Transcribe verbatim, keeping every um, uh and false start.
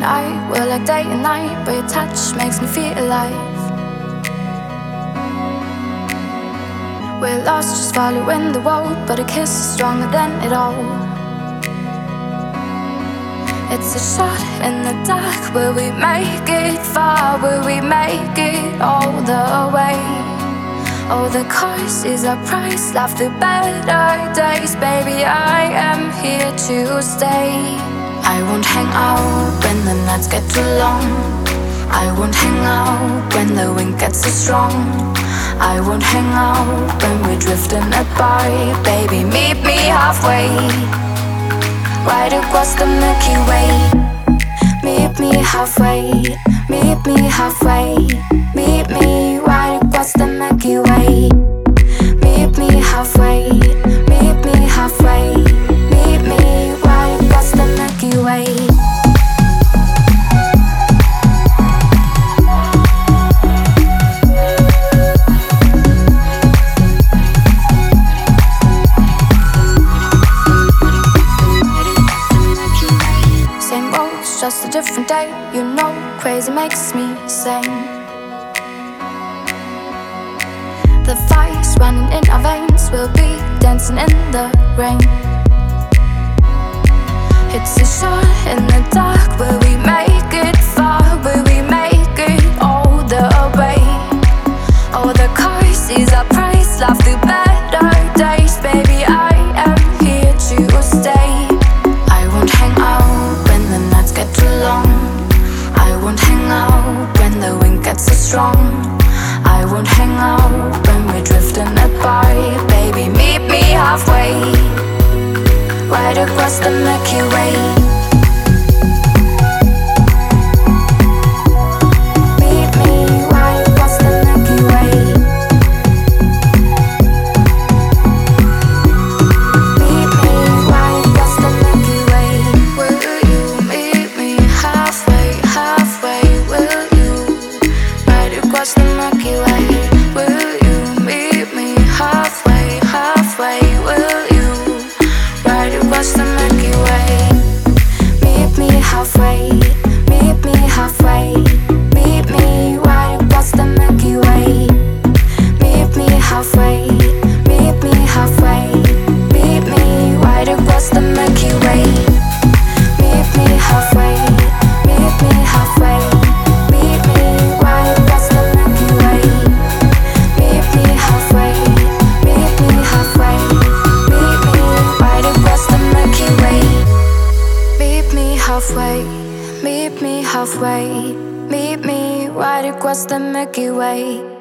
night, we're like day and night, but your touch makes me feel alive. We're lost, just following the road, but a kiss is stronger than it all. It's a shot in the dark. Will we make it far? Will we make it all the way? Oh, the cost is our price. Laugh through better days. Baby, I am here to stay. I won't hang out when the nights get too long. I won't hang out when the wind gets so strong. I won't hang out when we're drifting apart. Baby, meet me halfway, right across the Milky Way. Meet me halfway, meet me halfway, meet me right across the Milky Way. Meet me halfway, meet me halfway, meet me right across the Milky Way. Just a different day, you know, crazy makes me sing. The fire's running in our veins, we'll be dancing in the rain. It's a shot in the dark, will we make it far? Will we make it all the way? Oh, the cost is our price, laugh through better days. Baby, I am here to stay. I won't hang out when the nights get too long. I won't hang out when the wind gets so strong. I won't hang out when we're drifting apart. Baby, meet me halfway, right across the Milky Way. Meet me right across the Milky Way. Meet me right across the Milky Way. Will you meet me halfway, halfway? Will you right across the Milky Way? Will you meet me halfway, halfway? Will you right across the Milky Way? Meet me halfway, meet me halfway, meet me right across the Milky Way. Meet me halfway, meet me halfway, meet me right across the Milky Way. Meet me halfway, meet me halfway, meet me right across the Milky Way. Meet me halfway, meet me halfway, meet me right across the Milky Way. Meet me halfway, meet me halfway, meet me right across the Milky Way.